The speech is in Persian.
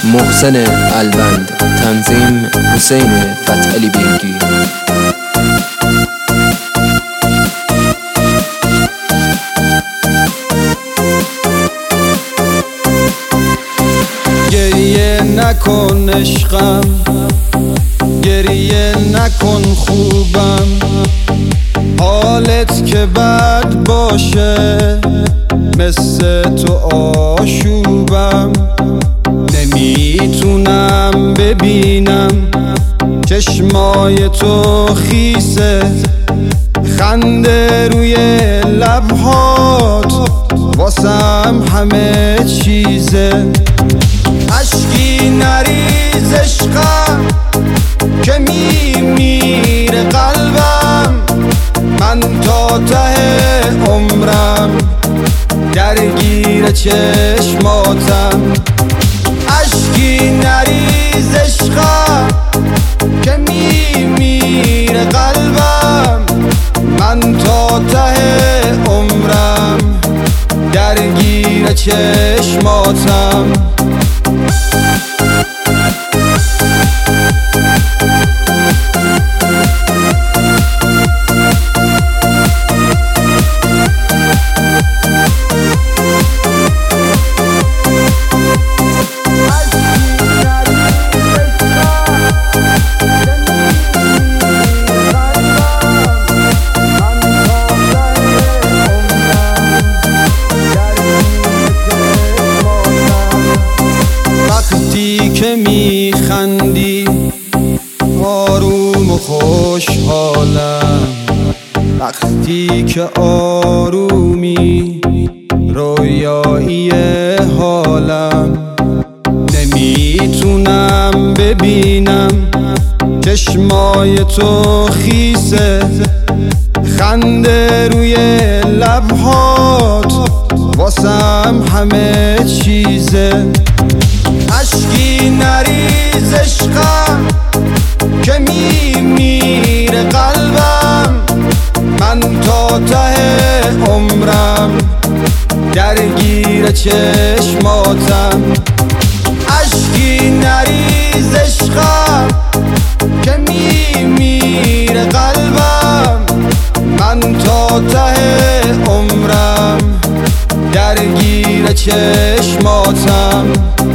محسن البند، تنظیم حسین فتحعلی بیگی. گریه نکن عشقم، گریه نکن خوبم، حالت که بد باشه مثل تو آشوبم. نمیتونم ببینم چشمای تو خیسه، خنده روی لبهات واسم همه چیزه. اشکی نریز عشقم که میمیره قلبم، من تا ته عمرم درگیر چشماتم. اشکی نریز عشقم که میمیره قلبم، من تا ته عمرم درگیر چشماتم. وقتی که میخندی آروم و خوشحالم، وقتی که آرومی رویایی حالم. نمیتونم ببینم چشمای تو خیسه، خنده روی لبهات واسم همه چیزه. اشکی نریز عشقم که میمیره قلبم، من تا ته عمرم درگیر چشماتم. اشکی نریز عشقم که میمیره قلبم، من تا ته عمرم درگیر چشماتم.